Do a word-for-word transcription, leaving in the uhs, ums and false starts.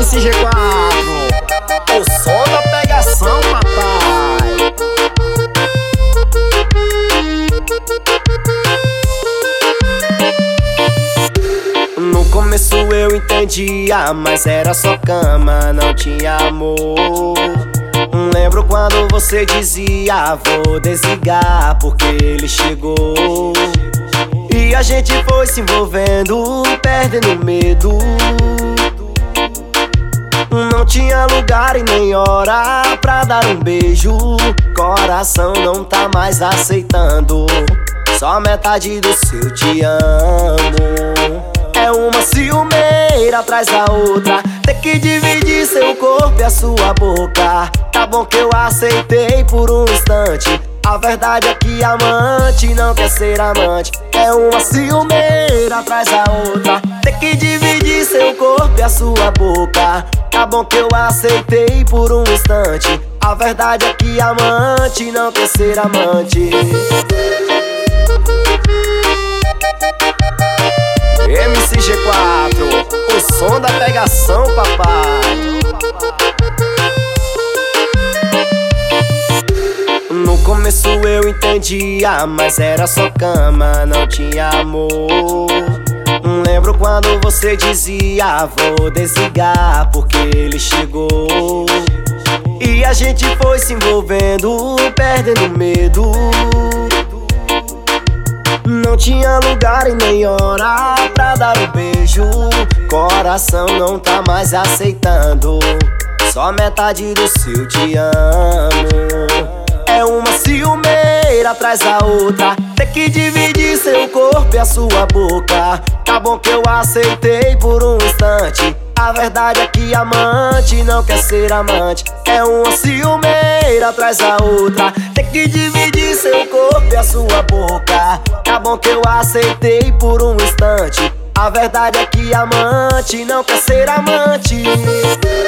C G quatro, o som da pegação, papai. No começo eu entendia, mas era só cama, não tinha amor. Lembro quando você dizia, vou desligar porque ele chegou. E a gente foi se envolvendo, perdendo medo. Não tinha lugar e nem hora pra dar um beijo. Coração não tá mais aceitando só metade do seu te amo. É uma ciumeira atrás da outra, ter que dividir seu corpo e a sua boca. Tá bom que eu aceitei por um instante, a verdade é que amante não quer ser amante. É uma ciumeira atrás da outra, ter que dividir seu corpo e a sua boca. Tá bom que eu aceitei por um instante, a verdade é que amante não quer ser amante. M C G quatro, o som da pegação, papai. No começo eu entendia, mas era só cama, não tinha amor. Lembro quando você dizia, vou desligar porque ele chegou. E a gente foi se envolvendo, perdendo medo. Não tinha lugar e nem hora pra dar um beijo. Coração não tá mais aceitando só metade do seu te amo. É uma ciumeira atrás da outra, ter que dividir seu corpo e a sua boca. Tá bom que eu aceitei por um instante, a verdade é que amante não quer ser amante. É uma ciumeira atrás da outra, ter que dividir seu corpo e a sua boca. Tá bom que eu aceitei por um instante, a verdade é que amante não quer ser amante.